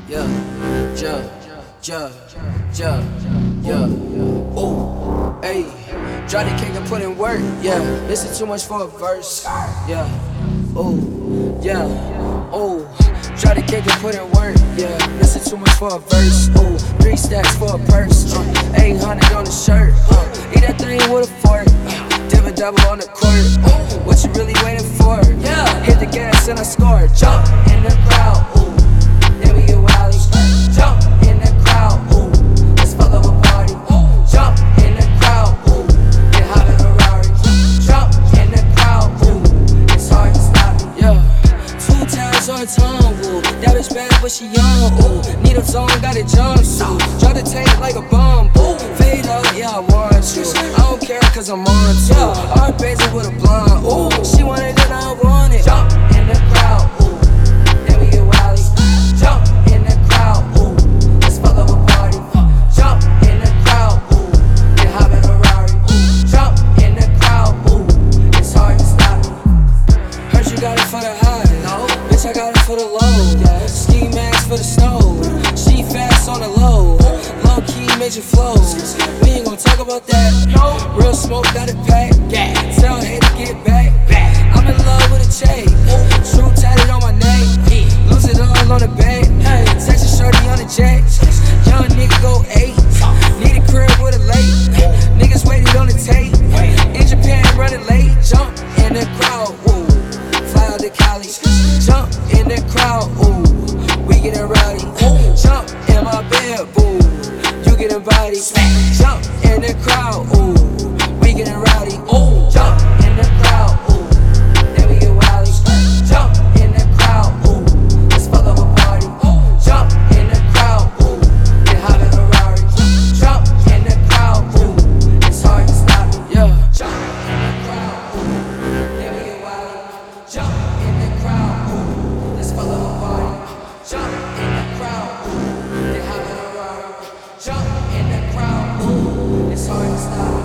yeah, yeah, yeah. Ooh, ayy. Drop the cake and put in work, yeah. Listen too much for a verse, yeah. Ooh, yeah, ooh. Drop the cake and put in work, yeah. Listen too much for a verse, ooh. 3 stacks for a purse, 800 on the shirt, eat that thing with a fork, dip a double on the court. What you really waiting for? Yeah. Hit the gas and I score. Jump in the crowd, ooh. Then we get wild. Jump in the crowd, ooh. Let's fuck up a party. Jump in the crowd, ooh. Get hot in a Rari. Jump in the crowd, ooh. It's hard to stop me. Yeah. 2 times on tongue, ooh. That bitch bad, but she young, ooh. Needle zone, got a jumpsuit. Drop the tape like a bomb, ooh. Fade up, yeah, I want to. I don't care, cause I'm on to. Art Basel with a blonde, ooh. She want it and I want it. Jump in the crowd, ooh. Then we get wild. Jump in the crowd, ooh. Let's fuck up a party. Jump in the crowd, ooh. Get hop in a Rari. Jump in the crowd, ooh. It's hard to stop me. Heard you got it for the high. No, bitch, I got it for the low. Yeah. Ski mask for the snow. She fast on the low. Low key major flows. We ain't gon' talk about that. No. Real smoke got it packed. Yeah. Tell her to get back. I'm in love with a check. True tatted on my neck. Lose it all on the bag. Texas shorty on the jet. Young nigga go 8. Need a crib with a lake. Niggas waited on the tape. In Japan running late. Jump in the crowd. Ooh. Fly out to Cali. Jump in the crowd. Ooh. We getting rowdy. Jump in my bed. Boo. You getting body. Jump in the crowd. Ooh. We getting rowdy. Ooh. Jump in the crowd. Ooh. Then we get wild. Jump in the crowd. Ooh. Let's fuck up a party. Jump in the crowd. Ooh. Get hot in a Rari. Jump in the crowd. Ooh. It's hard to stop me. Yeah. Jump in the crowd. Ooh. Then we get wild. Jump in the crowd. Ooh. Let's fuck up a party. Jump in the crowd. Ooh. Get hot in a Rari. Jump in the crowd. Ooh. It's hard to stop me.